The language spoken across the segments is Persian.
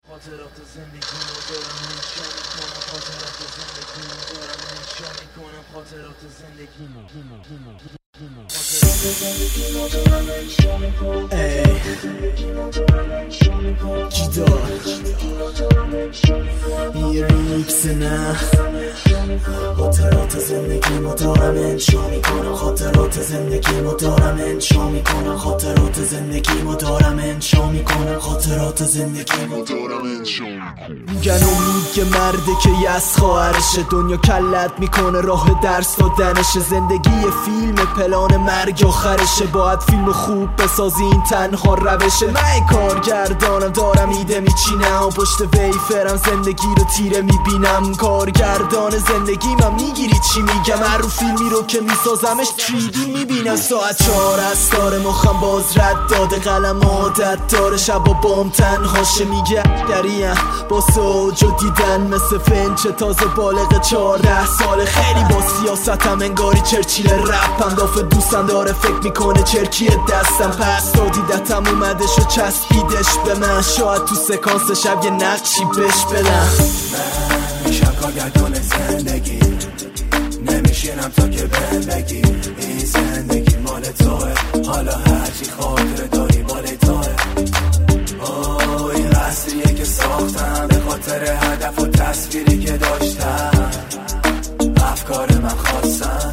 خاطرات زندگیمو دارم انشا میکنم، خاطرات زندگیمو دارم انشا میکنم، خاطرات زندگیمو جدار یه ریمیکس نه، خاطرات زندگیمو دارم انشا میکنم، خاطرات زندگیمو دارم انشا میکنم، خاطرات زندگیمو دارم انشا میکنم، خاطرات زندگیمو دارم انشا میکنم. میگن میگه مرده که یس خواهرشه، دنیا کلت میکنه راه درس دادنش، زندگی فیلم پلان مرگ آخرشه، باید فیلم خوب بسازی این تنها روشه. من کارگردانم دارم ایده میچینم، پشت ویفرم زندگی رو تیره میبینم، کارگردان زندگی من میگیری چی میگم، هر رو فیلمی رو که میسازمش 3D میبینم. ساعت 4 از داره مخم باز رد داده، قلم عادت داره شبا بام تنهاشه، میگه دریم با سوج و دیدن مثل فنچ تازه بالغ 14 ساله، خیلی با سیاستم انگاری چرچیل رپم، دافه دوستم داره فکر میکنه چرکی دستم، پس تو دیدتم اومدش و چسبیدش به من، شاید تو سکانس شب یه نقشی بش بدم. من میشم کارگردان زندگی، نمیشینم تا که بهم بگی این زندگی مال توه، حالا هرچی خاطره داری مال توه. این قصریه که ساختم به خاطر هدف و تصویری که داشتم، افکار من خواستن،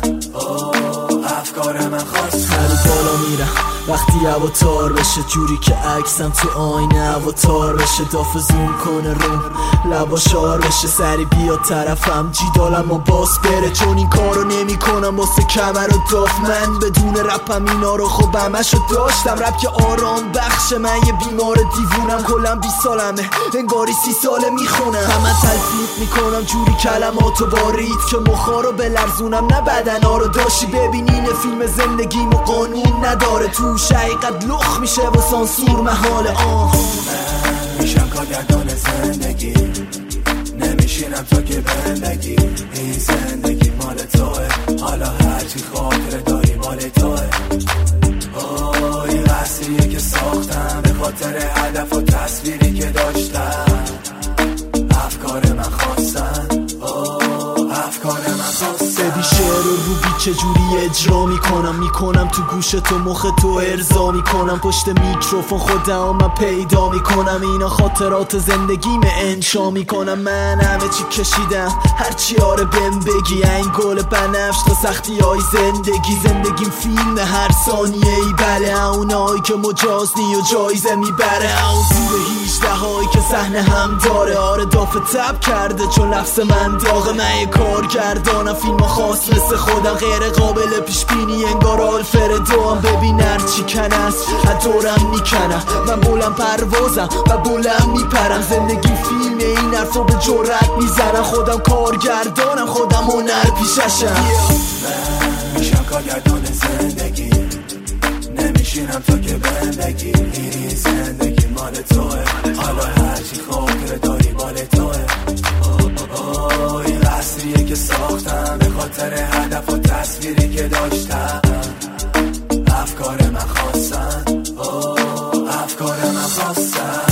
افکار من خواستن. هر بالا میرم وقتی هوا تار بشه، جوری که عکسم تو آینه هوا تار بشه، داف زوم کنه روم لبا شار بشه، سری بیا طرفم جیدالم و باس بره، چون این کارو نمی کنم واسه کمر و داف، من بدون رپم اینا رو خب همشو داشتم، رپ که آرام بخش، من یه بیمار دیوونم، کلم 20 سالمه انگاری 30 ساله میخونم، همه تلفیق میکنم جوری کلماتو بارید که مخا رو بلرزونم نه بدنا رو داشتی، ببینین فیلم زندگیم و قانون نداره، تو حقیقت لخ میشه و سانسور محاله. من میشم کارگردان زندگی، نمیشینم تا که بهم بگی این زندگی مال توه، حالا هرچی خاطره داری مال توه. این قصریه که ساختم به خاطر هدف و تصویری که داشتم، افکار من خواستن، افکار من خواستن. ببی شعر و روبی چجوری اجرا میکنم تو گوش تو مخ تو ارضا میکنم، پشت میکروفون خودم من پیدا میکنم، اینا خاطرات زندگیم انشا میکنم، من همه چی کشیدم هرچی آره بهم بگی، این گل بنفش تا سختی های زندگیم فیلم هر ثانیه ای، بله اونایی که مجاز نی و جایزه میبره، اون زیر 18 هایی که صحنه هم داره، آره دافه تب کرده چون لفظ من داغه، من کارگردانم فیلم خاص مثل خودم، غیر قابل پیش بینی انگار آلفردو هم، ببین هرچی کن است از دورم میکنم، من بلند پروازم و بلند میپرم، زندگی فیلم این حرفو به جرأت میزنم، خودم کارگردانم خودم هنر پیششم. من میشم کارگردان زندگی، نمیشینم تا که بهم بگی این زندگی مال توه، حالا هرچی خاطره داری مال توه. این قصریه که ساختم به خاطر هدف و تصویری که داشتم، افکار من خواستن، افکار من خواستن.